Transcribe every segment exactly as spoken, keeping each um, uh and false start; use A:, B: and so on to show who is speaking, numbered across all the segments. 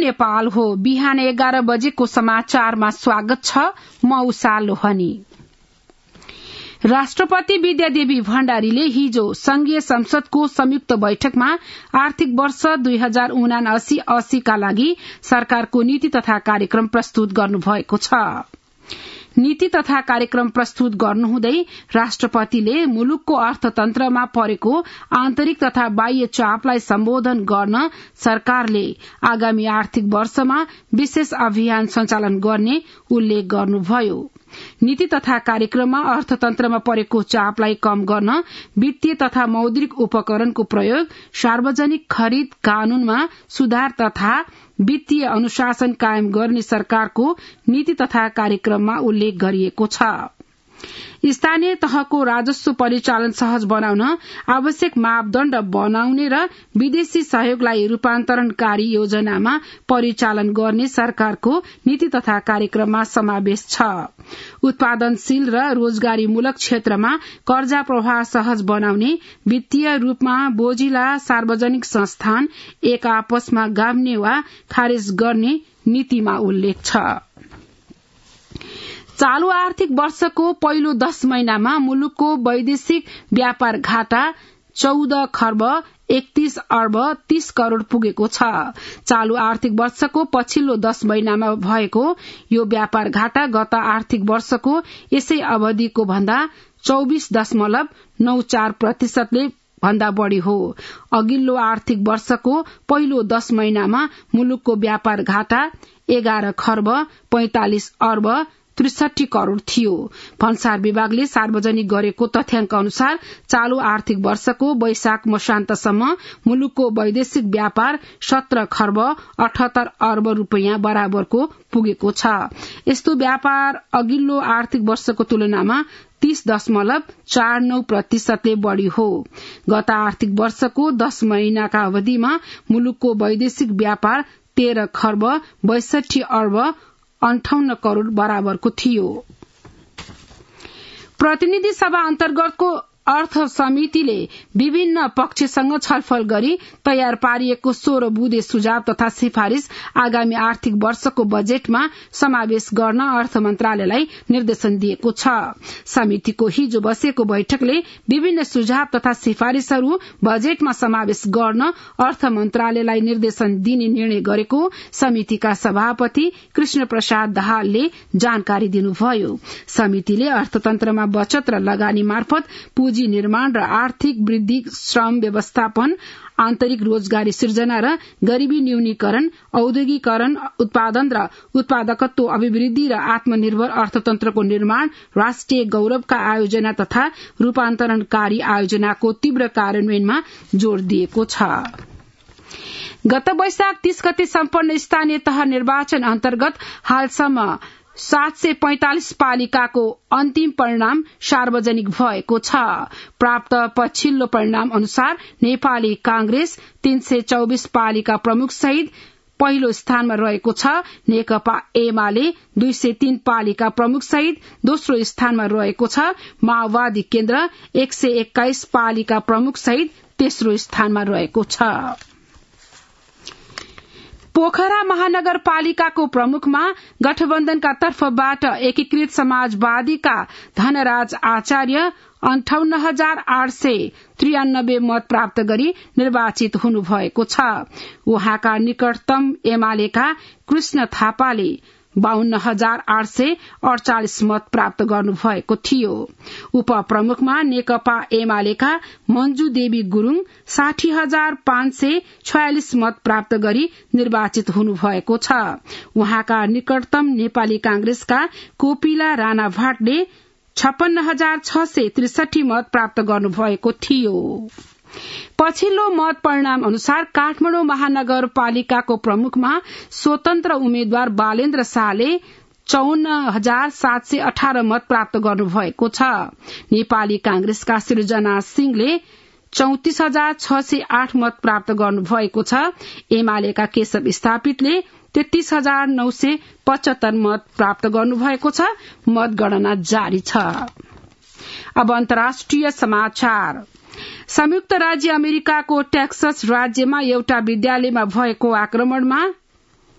A: नेपाल हो। बिहान एघार बजेको समाचारमा स्वागत छ। म उषा लोहनी। राष्ट्रपति विद्यादेवी भण्डारीले हिजो संघीय संसदको संयुक्त बैठकमा आर्थिक वर्ष दुई हजार उनासी अस्सी का लागि सरकारको नीति तथा कार्यक्रम प्रस्तुत गर्नुभएको छ। नीति तथा कार्यक्रम प्रस्तुत गर्नुहुँदै राष्ट्रपतिले मुलुकको अर्थतन्त्रमा परेको आन्तरिक तथा बाह्य चापलाई सम्बोधन गर्न सरकारले आगामी आर्थिक वर्षमा विशेष अभियान सञ्चालन गर्ने उल्लेख गर्नुभयो। नीति तथा कार्यक्रममा अर्थतन्त्रमा परेको चापलाई कम गर्न वित्तीय तथा मौद्रिक उपकरणको प्रयोग, सार्वजनिक खरिद कानूनमा सुधार तथा वित्तीय अनुशासन कायम गर्ने सरकारको नीति तथा कार्यक्रममा उल्लेख गरिएको छ। स्थानीय तहको राजस्व परिचालन सहज बनाउन आवश्यक मापदण्ड बनाउने र विदेशी सहयोगलाई रूपान्तरणकारी योजनामा परिचालन गर्ने सरकारको नीति तथा कार्यक्रममा समावेश छ। उत्पादनशील र रोजगारीमूलक क्षेत्रमा कर्जा प्रवाह सहज बनाउने, वित्तीय रूपमा बोझिला सार्वजनिक संस्थान एक आपसमा गाभ्ने वा खारेज गर्ने नीतिमा उल्लेख छ। चालू आर्थिक वर्षको पहिलो दश महिनामा मुलुकको वैदेशिक व्यापार घाटा चौध खर्ब एकतीस अर्ब तीस करोड़ पुगेको छ। चालू आर्थिक वर्षको पछिल्लो दश महिनामा भएको यो व्यापार घाटा गत आर्थिक वर्षको यसै अवधिको भन्दा चौबिस दशमलव नौ चार प्रतिशतले भन्दा बढ़ी हो। अघिल्लो आर्थिक वर्षको पहिलो दश महिनामा मुलुकको व्यापार घाटा एघार खर्ब पैंतालिस अर्ब त्रिसठी करोड़ थियो। भन्सार विभागले सार्वजनिक गरेको तथ्याङ्क अनुसार चालू आर्थिक वर्षको वैशाख मसान्तसम्म मुलुकको वैदेशिक व्यापार सत्र खर्ब अठहत्तर अर्ब रूपियाँ बराबरको पुगेको छ। यस्तो व्यापार अघिल्लो आर्थिक वर्षको तुलनामा तीस दशमलव चार नौ प्रतिशतले बढ़ी हो। गत आर्थिक वर्षको दश महिनाका अवधिमा मुलुकको वैदेशिक व्यापार तेह्र खर्ब बैसठी अर्ब अन्ठाउन्न करोड़ बराबरको थियो। प्रतिनिधि सभा अन्तर्गतको अर्थ समितिले विभिन्न पक्षसँग छलफल गरी तयार पारिएको सोह्र बुँदे सुझाव तथा सिफारिश आगामी आर्थिक वर्षको बजेटमा समावेश गर्न अर्थ मन्त्रालयलाई निर्देशन दिएको छ। समितिको हिजो बसेको बैठकले विभिन्न सुझाव तथा सिफारिशहरू बजेटमा समावेश गर्न अर्थ मन्त्रालयलाई निर्देशन दिने निर्णय गरेको समितिका सभापति कृष्ण प्रसाद दाहालले जानकारी दिनुभयो। समितिले अर्थतन्त्रमा बचत र लगानी मार्फत पुँजी निर्माण र आर्थिक वृद्धि, श्रम व्यवस्थापन, आन्तरिक रोजगारी सृजना र गरीबी न्यूनीकरण, औद्योगिकरण, उत्पादन र उत्पादकत्व अभिवृद्धि र आत्मनिर्भर अर्थतन्त्रको निर्माण, राष्ट्रिय गौरवका आयोजना तथा रूपान्तरणकारी आयोजनाको तीव्र कार्यान्वयनमा जोड़ दिएको छ। गत वैशाख तीस गते सम्पन्न स्थानीय तह निर्वाचन अन्तर्गत हालसम्म सात सय पैंतालिस पालिकाको अन्तिम परिणाम सार्वजनिक भएको छ। प्राप्त पछिल्लो परिणाम अनुसार नेपाली कांग्रेस तीन सय चौबिस पालिका प्रमुख सहित पहिलो स्थानमा रहेको छ। नेकपा एमाले दुई सय तीन पालिका प्रमुख सहित दोस्रो स्थानमा रहेको छ। माओवादी केन्द्र एक सय एक्काइस पालिका प्रमुख सहित तेस्रो स्थानमा रहेको छ। पोखरा महानगरपालिकाको प्रमुखमा गठबन्धनका तर्फबाट एकीकृत समाजवादीका धनराज आचार्य अन्ठाउन्न हजार आठ सय त्रियानब्बे मत प्राप्त गरी निर्वाचित हुनुभएको छ। उहाँका निकटतम एमालेका कृष्ण थापाले बाहन्न हजार आठ सय अड़चालिस मत प्राप्त गर्नुभएको थियो। उपप्रमुखमा नेकपा एमालेका मंजू देवी गुरूङ साठी हजार पाँच सय छयालिस मत प्राप्त गरी निर्वाचित हुनुभएको छ। उहाँका निकटतम नेपाली कांग्रेसका कोपिला राणा भाटले छप्पन्न हजार छ सय त्रिसठी मत प्राप्त गर्नुभएको थियो। पछिल्लो मत परिणाम अनुसार काठमाडौँ महानगरपालिकाको प्रमुखमा स्वतन्त्र उम्मेद्वार बालेन्द्र शाहले चौन्न हजार सात सय अठार मत प्राप्त गर्नुभएको छ। नेपाली कांग्रेसका सृजना सिंहले चौतिस हजार छ सय आठ मत प्राप्त गर्नुभएको छ। एमालेका केशव स्थापितले तेत्तीस हजार नौ सय पचहत्तर मत प्राप्त गर्नुभएको छ। मतगणना जारी छ। अब अन्तर्राष्ट्रिय समाचार। संयुक्त राज्य अमेरिकाको टेक्सस राज्यमा एउटा विद्यालयमा भएको आक्रमणमा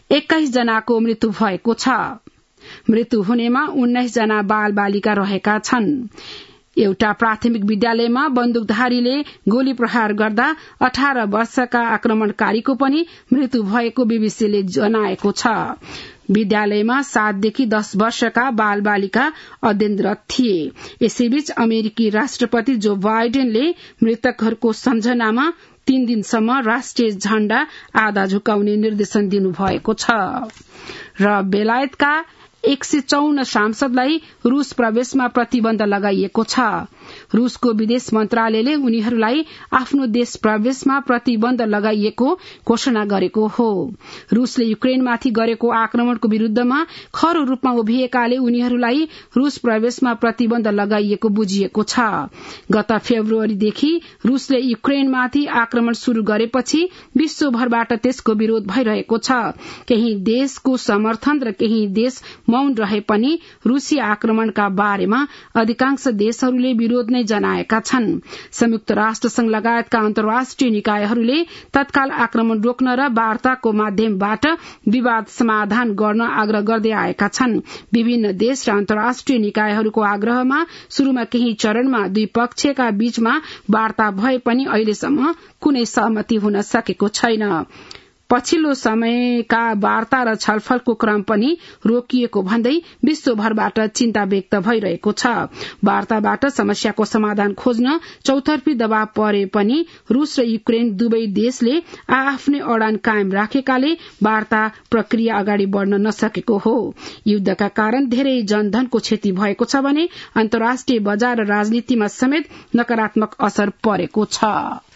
A: एक्काइस जनाको मृत्यु भएको छ। मृत्यु हुनेमा उन्नाइस जना बाल बालिका रहेका छन्। एउटा प्राथमिक विद्यालयमा बन्दुकधारीले गोली प्रहार गर्दा अठार वर्षका आक्रमणकारीको पनि मृत्यु भएको बीबीसीले जनाएको छ। विद्यालयमा सातदेखि दस वर्षका बाल बालिका अध्ययनरत थिए। यसैबीच अमेरिकी राष्ट्रपति जो बाइडेनले मृतकहरूको सम्झनामा तीन दिनसम्म राष्ट्रिय झण्डा आधा झुकाउने निर्देशन दिनुभएको छ। र बेलायतका एक सय चौन्न सांसदलाई रूस प्रवेशमा प्रतिबन्ध लगाइएको छ। रूसको विदेश मन्त्रालयले उनीहरूलाई आफ्नो देश प्रवेशमा प्रतिबन्ध लगाइएको घोषणा गरेको हो। रूसले युक्रेनमाथि गरेको आक्रमणको विरूद्धमा खरो रूपमा उभिएकाले उनीहरूलाई रूस प्रवेशमा प्रतिबन्ध लगाइएको बुझिएको छ। गत फेब्रुअरीदेखि रूसले युक्रेनमाथि आक्रमण शुरू गरेपछि विश्वभरबाट त्यसको विरोध भइरहेको छ। केही देशको समर्थन र केही देश मौन रहे पनि रूसी आक्रमणका बारेमा अधिकांश देशहरूले विरोध नै जनाएका छन्। संयुक्त राष्ट्र संघ लगायतका अन्तर्राष्ट्रिय निकायहरूले तत्काल आक्रमण रोक्न र वार्ताको माध्यमबाट विवाद समाधान गर्न आग्रह गर्दै आएका छन्। विभिन्न देश र अन्तर्राष्ट्रिय निकायहरूको आग्रहमा शुरूमा केही चरणमा दुई पक्षका बीचमा वार्ता भए पनि अहिलेसम्म कुनै सहमति हुन सकेको छैन। पछिल्लो समयका वार्ता र छलफलको क्रम पनि रोकिएको भन्दै विश्वभरबाट चिन्ता व्यक्त भइरहेको छ। वार्ताबाट समस्याको समाधान खोज्न चौतर्फी दबाव परे पनि रूस र युक्रेन दुवै देशले आआफ्नै अडान कायम राखेकाले वार्ता प्रक्रिया अगाडि बढ़न नसकेको हो। युद्धका कारण धेरै जनधनको क्षति भएको छ भने अन्तर्राष्ट्रिय बजार र राजनीतिमा समेत नकारात्मक असर परेको छ।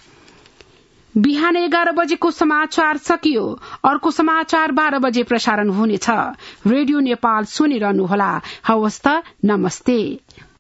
A: बिहान एघार बजेको समाचार सकियो। अर्को समाचार बाह्र बजे प्रसारण हुनेछ। रेडियो नेपाल सुनिरहनुहोला। हवस् त, नमस्ते।